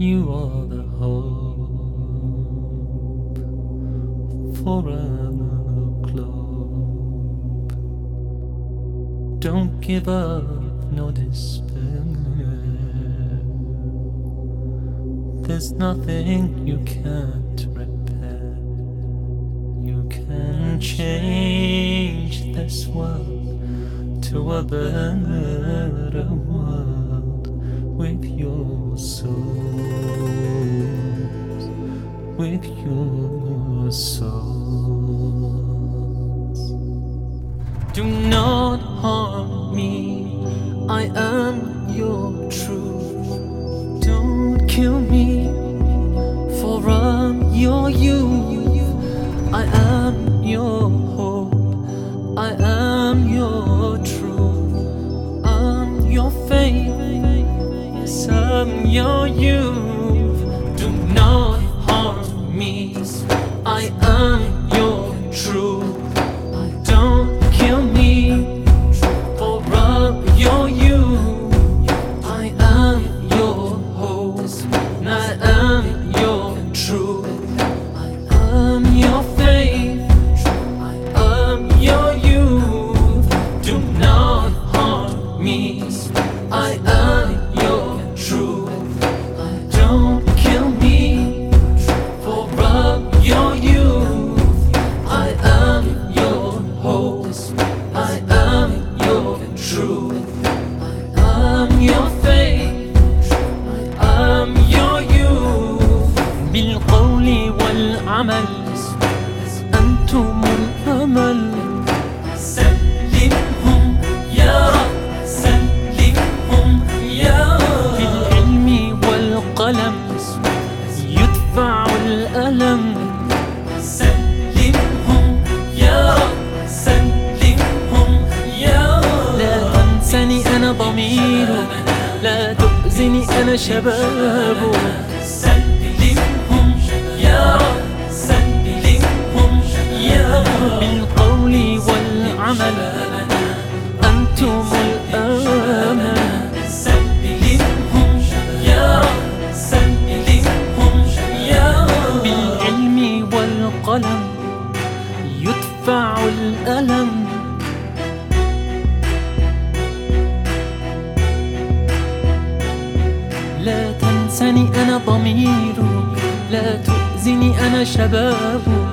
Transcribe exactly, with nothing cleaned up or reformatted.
You are the hope for our globe. Don't give up, no despair. There's nothing you can't repair. You can change this world to a better world with your souls, with your souls. Do not harm me, I am your truth. Don't kill me, for I'm your youth. I am your hope, I am your truth. I'm your faith, yes, I'm your youth. Do not harm me, I am your truth. Don't kill me, for I'm your youth. I am your hope, and I am your truth. I'm your faith, I'm your youth. Do not harm me, I am your truth. Don't kill me, for I'm your youth. I am your hope, I am your truth. I'm your faith, I'm your youth. بالقول والعمل أنتم الأمل. سلمهم يا رب، سلمهم يا رب. بالعلم والقلم يدفع الألم. سلمهم يا رب، سلمهم يا رب. لا تنسني أنا ضميرك، لا تؤذني أنا شبابك. سلمهم يا رب، سلمهم يا رب. بالقول والعمل أنتم الأمل. سلمهم يا رب، سلمهم يا رب. بالعلم والقلم يدفع الألم. لا تنسني أنا ضميرك، لا تؤذني أنا شبابك.